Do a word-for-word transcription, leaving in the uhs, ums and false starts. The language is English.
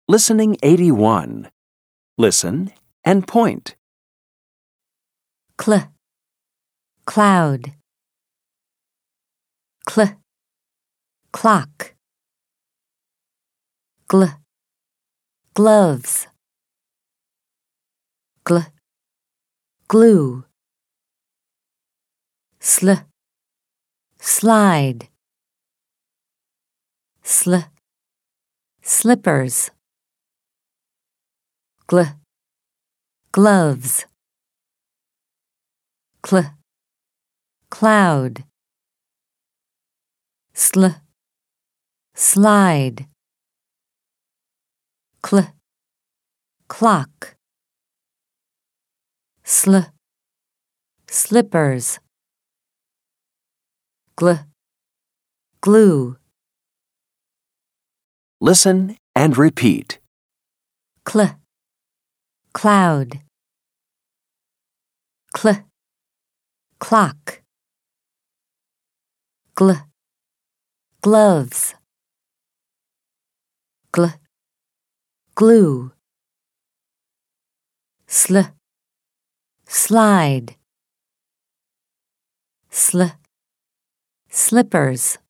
Listening eighty-one. Listen and point. Cl, cloud. Cl, clock. Gl, gloves. Gl, glue. Sl, slide. Sl, slippers. Gl, gloves. Cl, cloud. Sl, slide. Cl, clock. Sl, slippers. Gl, glue. Listen and repeat. Cl, cloud. Cl, clock. Gl, gloves. Gl, glue. Sl, slide. Sl, slippers.